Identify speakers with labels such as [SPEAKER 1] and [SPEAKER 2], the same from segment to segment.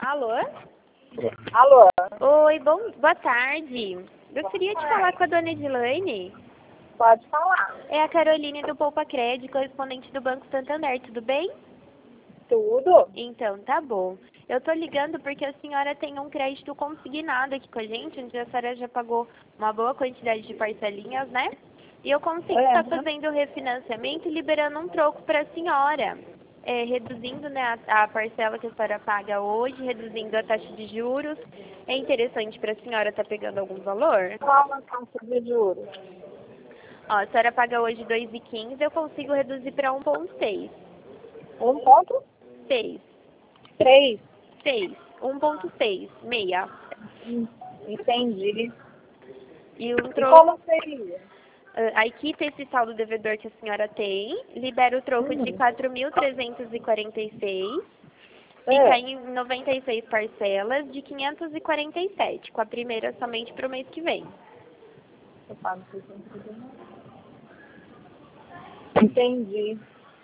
[SPEAKER 1] Alô?
[SPEAKER 2] Alô?
[SPEAKER 1] Oi, boa tarde. Gostaria de falar com a dona Edilane.
[SPEAKER 2] Pode falar.
[SPEAKER 1] É a Caroline do Poupa Crédito, correspondente do Banco Santander, tudo bem?
[SPEAKER 2] Tudo?
[SPEAKER 1] Então, tá bom. Eu tô ligando porque a senhora tem um crédito consignado aqui com a gente, onde a senhora já pagou uma boa quantidade de parcelinhas, né? E eu consigo estar fazendo o refinanciamento e liberando um troco para a senhora. Reduzindo, né, a parcela que a senhora paga hoje, reduzindo a taxa de juros. É interessante para a senhora estar pegando algum valor?
[SPEAKER 2] Qual a taxa de juros?
[SPEAKER 1] Ó, a senhora paga hoje 2,15, eu consigo reduzir para 1,6.
[SPEAKER 2] 1,3.
[SPEAKER 1] 6. 1,6. Meia.
[SPEAKER 2] Entendi.
[SPEAKER 1] E um
[SPEAKER 2] E
[SPEAKER 1] troco.
[SPEAKER 2] como seria?
[SPEAKER 1] Aí quita esse saldo devedor que a senhora tem, libera o troco de 4.346, fica em 96 parcelas de 547, com a primeira somente para o mês que vem.
[SPEAKER 2] Eu pago 631. Entendi.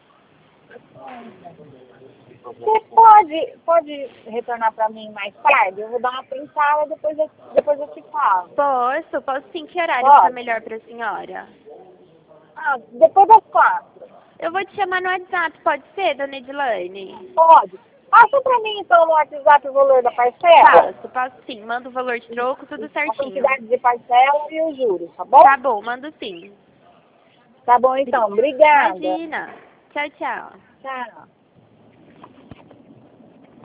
[SPEAKER 2] Você pode retornar para mim mais tarde? Eu vou dar uma pensada, depois eu te falo.
[SPEAKER 1] Posso sim. Que horário
[SPEAKER 2] Pode.
[SPEAKER 1] fica melhor para a senhora?
[SPEAKER 2] Depois das 4.
[SPEAKER 1] Eu vou te chamar no WhatsApp, pode ser, dona Edilane?
[SPEAKER 2] Pode. Passa para mim, então, no WhatsApp o valor da parcela.
[SPEAKER 1] Passo sim. Mando o valor de troco, tudo
[SPEAKER 2] A
[SPEAKER 1] certinho.
[SPEAKER 2] quantidade de parcela e os juros, tá bom?
[SPEAKER 1] Tá bom, mando sim.
[SPEAKER 2] Tá bom, então. Obrigada.
[SPEAKER 1] Imagina. Tchau, tchau.
[SPEAKER 2] Tchau.